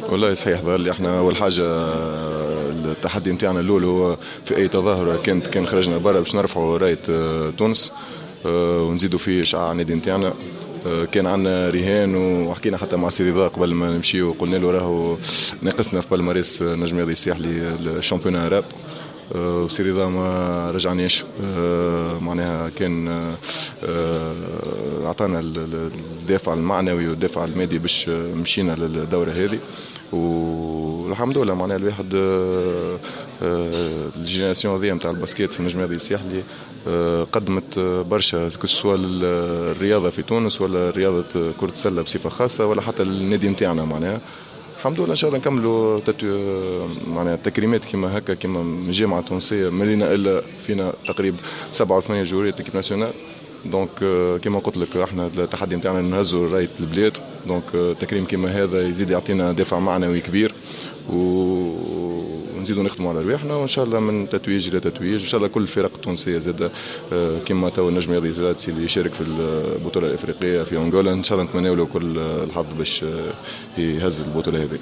والله صحيح. ظل احنا اول حاجه التحدي نتاعنا الاول هو في اي تظاهره كان خرجنا برا باش نرفعوا رايه تونس، ونزيدوا فيه شعاع النادي نتاعنا. كان عندنا رهان وحكينا حتى مع سي رضا قبل ما نمشي وقلنا له راهو ناقصنا في بالماريس نجم رياضي الساحلي الشامبيون راب. وسي رضا ما رجعناش، معناها كان اعطانا الدافع المعنوي والدافع المادي باش مشينا للدوره هذه. والحمد لله معناها الواحد الجينيراسيون هذه نتاع الباسكيت في النجم الرياضي الساحلي قدمت برشا، سواء الرياضه في تونس ولا رياضه كره السله بصفه خاصه ولا حتى النادي نتاعنا. معناها الحمد لله ان شاء الله نكملوا معناها التكريمات كما هكا، كما من الجامعه التونسيه ملينا الا فينا تقريبا 7 و8 جوريات ليكيب ناسيونال. دونك كما قلت لك احنا التحدي نتاعنا نهزوا رايه البلاد. دونك تكريم كما هذا يزيد يعطينا دافع معنوي كبير، ونزيدوا نخدموا على رواحنا، وان شاء الله من تتويج الى تتويج ان شاء الله. كل الفرق التونسيه زاد كما تو النجم الرياضي زراتسي اللي يشارك في البطوله الافريقيه في انغولا، ان شاء الله نتمنى له كل الحظ باش يهز البطوله هذه.